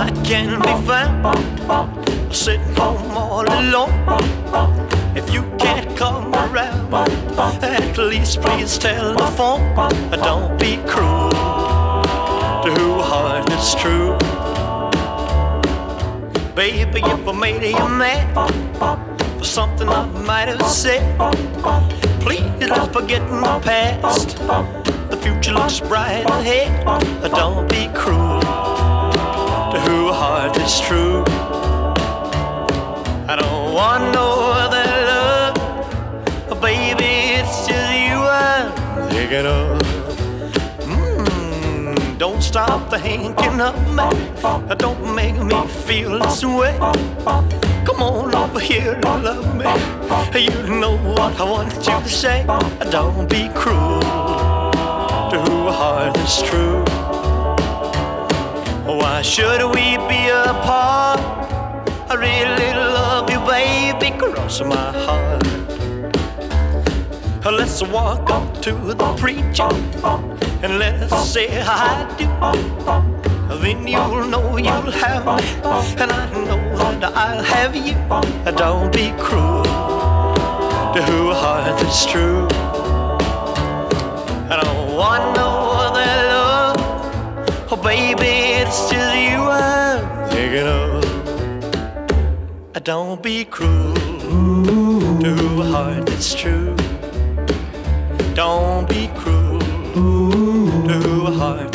I can be found sitting home all alone. If you can't come around, at least please telephone. Don't be cruel to who heart is true. Baby, if I made you mad for something I might have said, please don't forget my past. The future looks bright ahead. Don't be cruel to who heart is true. I don't want no other love, baby, it's just you I'm thinking of. Don't stop thinking of me. Don't make me feel this way. Come on over here and love me. You know what I want you to say. Don't be cruel to who heart is true. Why should we be apart? I really love you, baby, cross my heart. Let's walk up to the preacher and let's say I do. Then you'll know you'll have me, and I know that I'll have you. Don't be cruel to who heart is true. I don't want no other love, oh baby, it's just you I'm thinking of. Don't be cruel to who heart is true. Don't be cruel to who heart